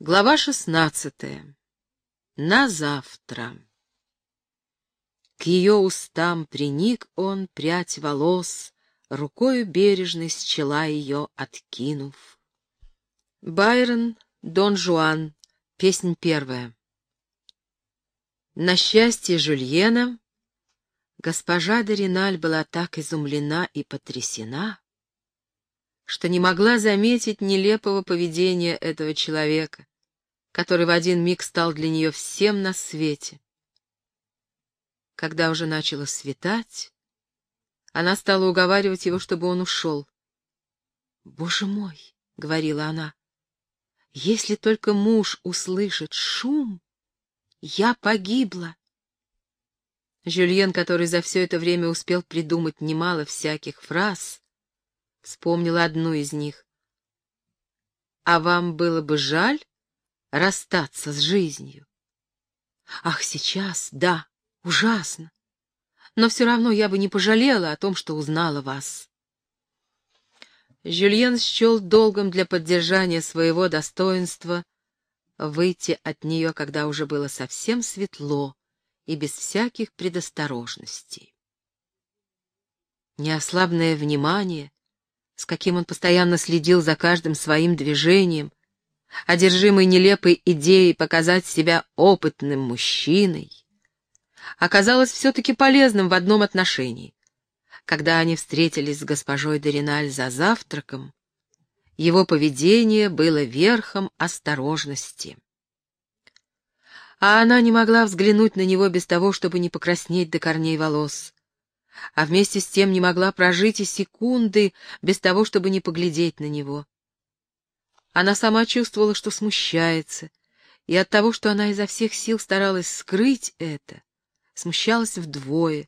Глава 16. На завтра. К ее устам приник он прядь волос, рукою бережной с чела ее откинув. Байрон, Дон Жуан, песнь первая. На счастье Жюльена госпожа де Ріналь была так изумлена и потрясена, что не могла заметить нелепого поведения этого человека, который в один миг стал для нее всем на свете. Когда уже начало светать, она стала уговаривать его, чтобы он ушел. «Боже мой!» — говорила она, — «если только муж услышит шум, я погибла». Жюльен, который за все это время успел придумать немало всяких фраз, вспомнил одну из них. «А вам было бы жаль расстаться с жизнью?» «Ах, сейчас, да, ужасно. Но все равно я бы не пожалела о том, что узнала вас». Жюльен счел долгом для поддержания своего достоинства выйти от нее, когда уже было совсем светло и без всяких предосторожностей. Неослабное внимание, с каким он постоянно следил за каждым своим движением, одержимый нелепой идеей показать себя опытным мужчиной, оказалось все-таки полезным в одном отношении. Когда они встретились с госпожой де Ріналь за завтраком, его поведение было верхом осторожности. А она не могла взглянуть на него без того, чтобы не покраснеть до корней волос, а вместе с тем не могла прожить и секунды без того, чтобы не поглядеть на него. Она сама чувствовала, что смущается, и от того, что она изо всех сил старалась скрыть это, смущалась вдвое.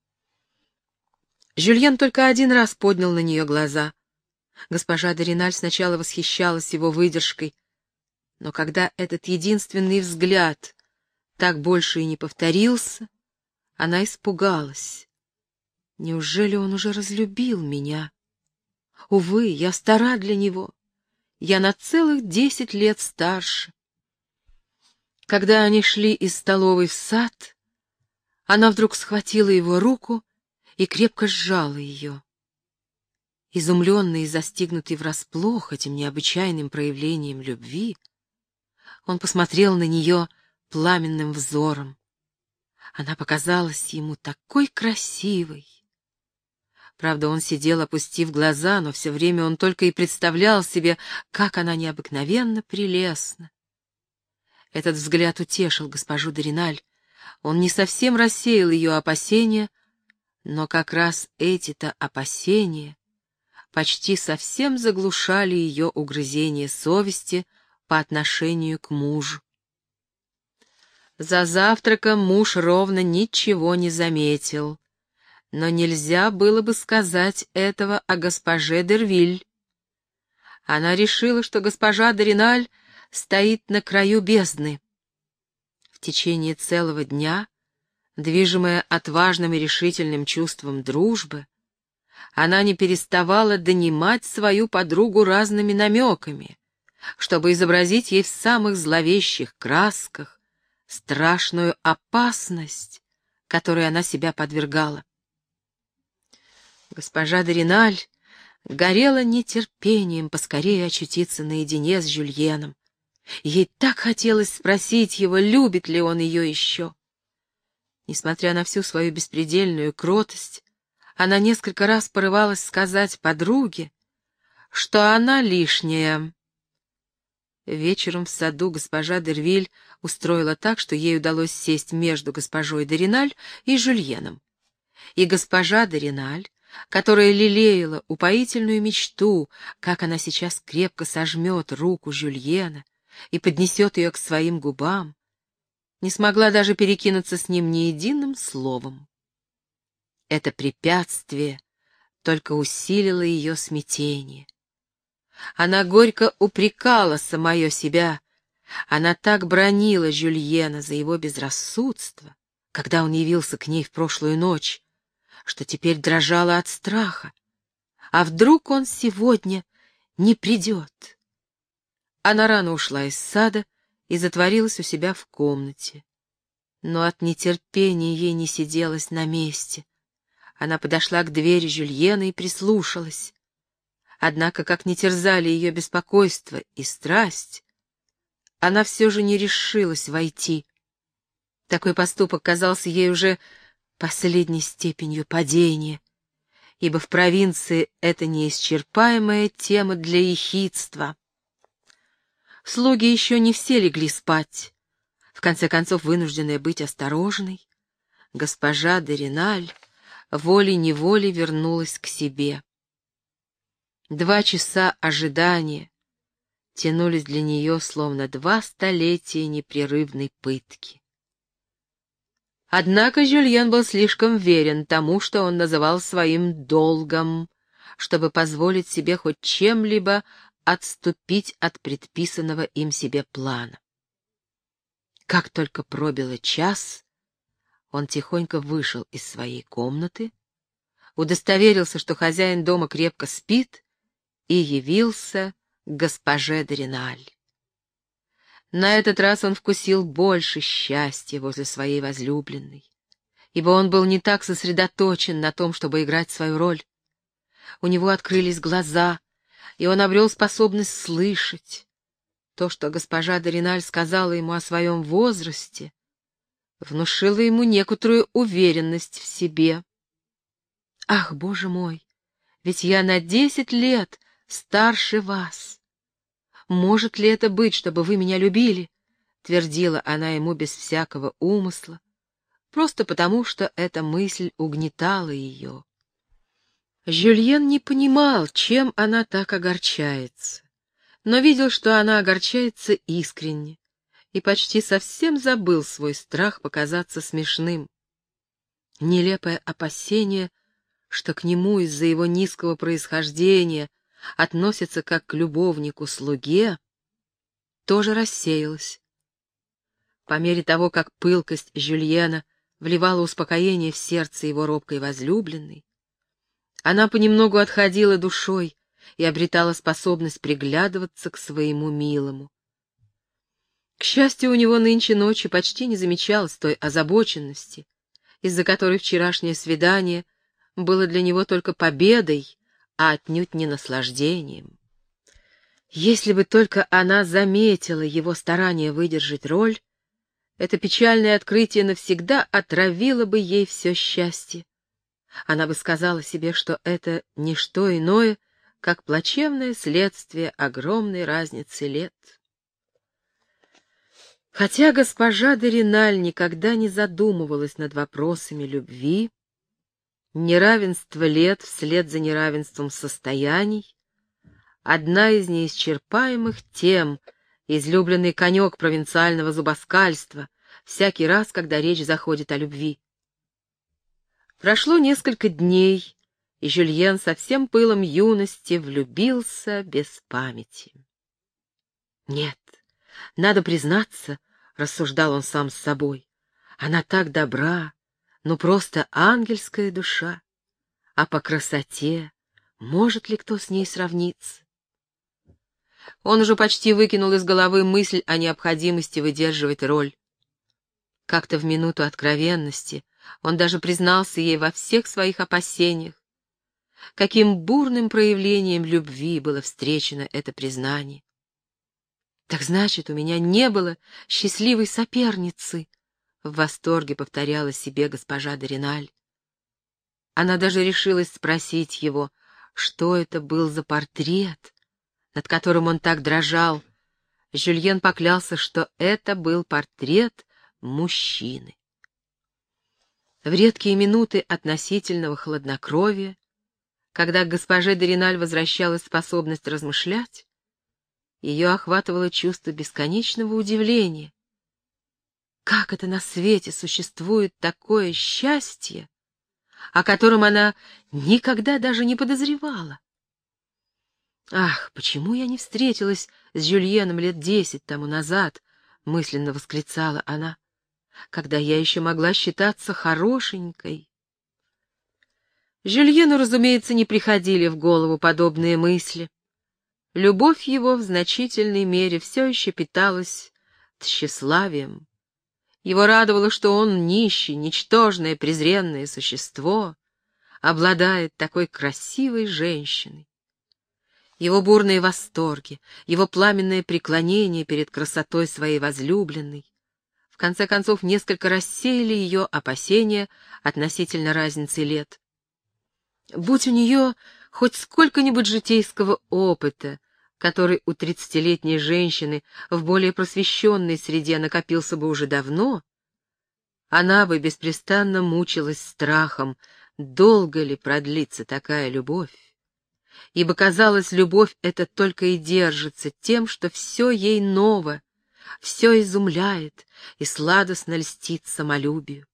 Жюльен только один раз поднял на нее глаза. Госпожа де Ріналь сначала восхищалась его выдержкой, но когда этот единственный взгляд так больше и не повторился, она испугалась. Неужели он уже разлюбил меня? Увы, я стара для него. Я на целых 10 лет старше. Когда они шли из столовой в сад, она вдруг схватила его руку и крепко сжала ее. Изумленный и застигнутый врасплох этим необычайным проявлением любви, он посмотрел на нее пламенным взором. Она показалась ему такой красивой. Правда, он сидел, опустив глаза, но все время он только и представлял себе, как она необыкновенно прелестна. Этот взгляд утешил госпожу де Ріналь. Он не совсем рассеял ее опасения, но как раз эти-то опасения почти совсем заглушали ее угрызение совести по отношению к мужу. За завтраком муж ровно ничего не заметил. Но нельзя было бы сказать этого о госпоже Дервиль. Она решила, что госпожа де Ріналь стоит на краю бездны. В течение целого дня, движимая отважным и решительным чувством дружбы, она не переставала донимать свою подругу разными намеками, чтобы изобразить ей в самых зловещих красках страшную опасность, которой она себя подвергала. Госпожа де Ріналь горела нетерпением поскорее очутиться наедине с Жюльеном. Ей так хотелось спросить его, любит ли он ее еще. Несмотря на всю свою беспредельную кротость, она несколько раз порывалась сказать подруге, что она лишняя. Вечером в саду госпожа Дервиль устроила так, что ей удалось сесть между госпожой де Ріналь и Жюльеном. И госпожа де Ріналь, которая лелеяла упоительную мечту, как она сейчас крепко сожмет руку Жюльена и поднесет ее к своим губам, не смогла даже перекинуться с ним ни единым словом. Это препятствие только усилило ее смятение. Она горько упрекала самое себя, она так бранила Жюльена за его безрассудство, когда он явился к ней в прошлую ночь, что теперь дрожала от страха. А вдруг он сегодня не придет? Она рано ушла из сада и затворилась у себя в комнате. Но от нетерпения ей не сиделось на месте. Она подошла к двери Жюльена и прислушалась. Однако, как ни терзали ее беспокойство и страсть, она все же не решилась войти. Такой поступок казался ей уже последней степенью падения, ибо в провинции это неисчерпаемая тема для ехидства. Слуги еще не все легли спать. В конце концов, вынужденная быть осторожной, госпожа де Реналь волей-неволей вернулась к себе. 2 часа ожидания тянулись для нее словно 2 столетия непрерывной пытки. Однако Жюльен был слишком верен тому, что он называл своим долгом, чтобы позволить себе хоть чем-либо отступить от предписанного им себе плана. Как только пробило час, он тихонько вышел из своей комнаты, удостоверился, что хозяин дома крепко спит, и явился к госпоже де Реналь. На этот раз он вкусил больше счастья возле своей возлюбленной, ибо он был не так сосредоточен на том, чтобы играть свою роль. У него открылись глаза, и он обрел способность слышать. То, что госпожа де Реналь сказала ему о своем возрасте, внушило ему некоторую уверенность в себе. «Ах, Боже мой, ведь я на 10 лет старше вас. Может ли это быть, чтобы вы меня любили?» — твердила она ему без всякого умысла, просто потому, что эта мысль угнетала ее. Жюльен не понимал, чем она так огорчается, но видел, что она огорчается искренне, и почти совсем забыл свой страх показаться смешным. Нелепое опасение, что к нему из-за его низкого происхождения относится как к любовнику-слуге, тоже рассеялось. По мере того, как пылкость Жюльена вливала успокоение в сердце его робкой возлюбленной, она понемногу отходила душой и обретала способность приглядываться к своему милому. К счастью, у него нынче ночью почти не замечалось той озабоченности, из-за которой вчерашнее свидание было для него только победой, а отнюдь не наслаждением. Если бы только она заметила его старание выдержать роль, это печальное открытие навсегда отравило бы ей все счастье. Она бы сказала себе, что это не что иное, как плачевное следствие огромной разницы лет. Хотя госпожа де Реналь никогда не задумывалась над вопросами любви, неравенство лет вслед за неравенством состояний — одна из неисчерпаемых тем, излюбленный конек провинциального зубоскальства, всякий раз, когда речь заходит о любви. Прошло несколько дней, и Жюльен со всем пылом юности влюбился без памяти. «Нет, надо признаться, — рассуждал он сам с собой, — она так добра, ну просто ангельская душа, а по красоте может ли кто с ней сравниться?» Он уже почти выкинул из головы мысль о необходимости выдерживать роль. Как-то в минуту откровенности он даже признался ей во всех своих опасениях. Каким бурным проявлением любви было встречено это признание. «Так значит, у меня не было счастливой соперницы», — в восторге повторяла себе госпожа де Реналь. Она даже решилась спросить его, что это был за портрет, над которым он так дрожал. Жюльен поклялся, что это был портрет мужчины. В редкие минуты относительного хладнокровия, когда к госпоже де Реналь возвращалась способность размышлять, ее охватывало чувство бесконечного удивления. Как это на свете существует такое счастье, о котором она никогда даже не подозревала? «Ах, почему я не встретилась с Жюльеном лет 10 тому назад?» — мысленно восклицала она, — «когда я еще могла считаться хорошенькой». Жюльену, разумеется, не приходили в голову подобные мысли. любовь его в значительной мере все еще питалась тщеславием. Его радовало, что он нищий, ничтожное, презренное существо, обладает такой красивой женщиной. Его бурные восторги, его пламенное преклонение перед красотой своей возлюбленной, в конце концов, несколько рассеяли ее опасения относительно разницы лет. Будь у нее хоть сколько-нибудь житейского опыта, который у 30-летней женщины в более просвещенной среде накопился бы уже давно, она бы беспрестанно мучилась страхом, долго ли продлится такая любовь. Ибо, казалось, любовь эта только и держится тем, что все ей ново, все изумляет и сладостно льстит самолюбию.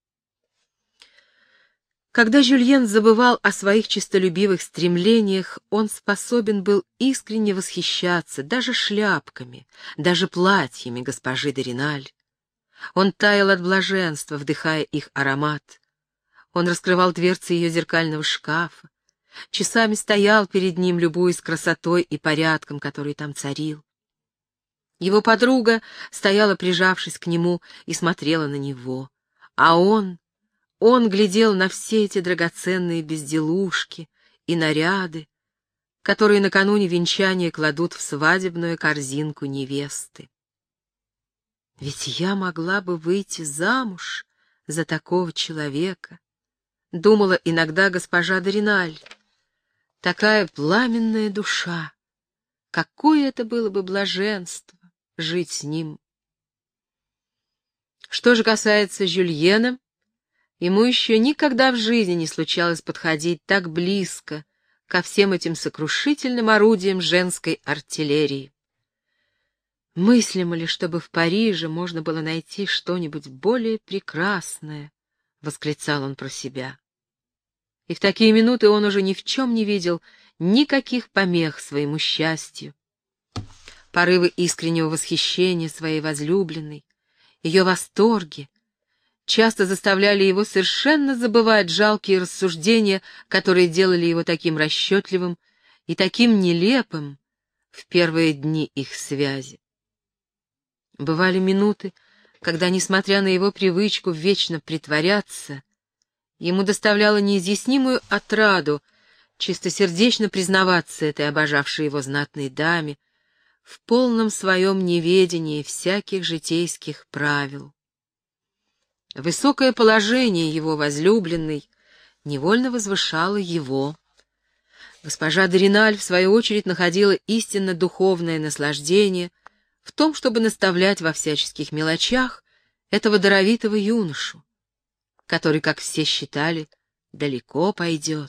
Когда Жюльен забывал о своих честолюбивых стремлениях, он способен был искренне восхищаться даже шляпками, даже платьями госпожи де Риналь. Он таял от блаженства, вдыхая их аромат. Он раскрывал дверцы ее зеркального шкафа, часами стоял перед ним, любуясь красотой и порядком, который там царил. Его подруга стояла, прижавшись к нему, и смотрела на него, а он глядел на все эти драгоценные безделушки и наряды, которые накануне венчания кладут в свадебную корзинку невесты. «Ведь я могла бы выйти замуж за такого человека», — думала иногда госпожа де Риналь. «Такая пламенная душа! Какое это было бы блаженство жить с ним!» Что же касается Жюльена, ему еще никогда в жизни не случалось подходить так близко ко всем этим сокрушительным орудиям женской артиллерии. «Мыслимо ли, чтобы в Париже можно было найти что-нибудь более прекрасное?» — восклицал он про себя. И в такие минуты он уже ни в чем не видел никаких помех своему счастью. Порывы искреннего восхищения своей возлюбленной, ее восторги часто заставляли его совершенно забывать жалкие рассуждения, которые делали его таким расчетливым и таким нелепым в первые дни их связи. Бывали минуты, когда, несмотря на его привычку вечно притворяться, ему доставляло неизъяснимую отраду чистосердечно признаваться этой обожавшей его знатной даме в полном своем неведении всяких житейских правил. Высокое положение его возлюбленной невольно возвышало его. Госпожа де Риналь, в свою очередь, находила истинно духовное наслаждение в том, чтобы наставлять во всяческих мелочах этого даровитого юношу, который, как все считали, далеко пойдет.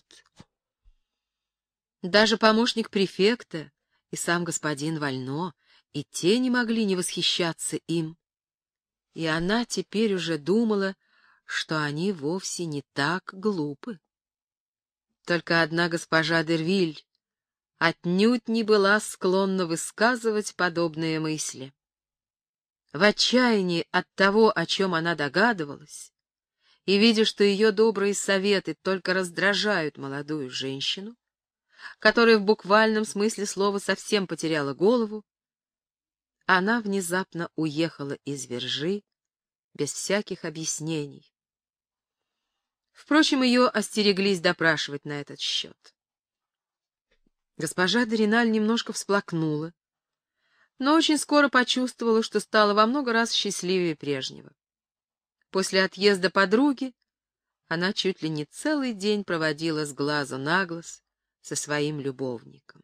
Даже помощник префекта и сам господин Вально и те не могли не восхищаться им. И она теперь уже думала, что они вовсе не так глупы. Только одна госпожа Дервиль отнюдь не была склонна высказывать подобные мысли. В отчаянии от того, о чем она догадывалась, и видя, что ее добрые советы только раздражают молодую женщину, которая в буквальном смысле слова совсем потеряла голову, она внезапно уехала из Вержи без всяких объяснений. Впрочем, ее остереглись допрашивать на этот счет. Госпожа де Риналь немножко всплакнула, но очень скоро почувствовала, что стала во много раз счастливее прежнего. После отъезда подруги она чуть ли не целый день проводила с глазу на глаз со своим любовником.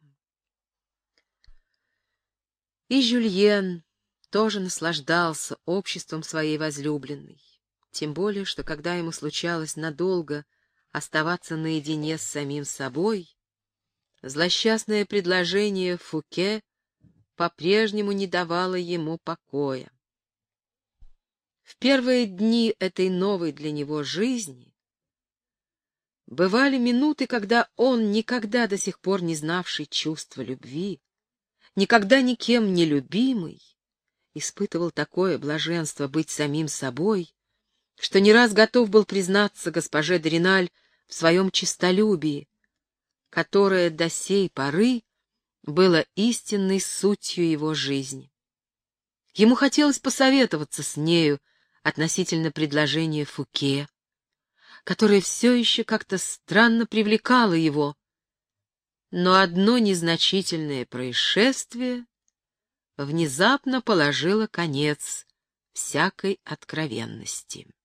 И Жюльен тоже наслаждался обществом своей возлюбленной, тем более, что когда ему случалось надолго оставаться наедине с самим собой, злосчастное предложение Фуке по-прежнему не давало ему покоя. В первые дни этой новой для него жизни бывали минуты, когда он, никогда до сих пор не знавший чувства любви, никогда никем не любимый, испытывал такое блаженство быть самим собой, что не раз готов был признаться госпоже де Риналь в своем честолюбии, которое до сей поры было истинной сутью его жизни. Ему хотелось посоветоваться с нею относительно предложения Фуке, которое все еще как-то странно привлекало его, но одно незначительное происшествие внезапно положило конец всякой откровенности.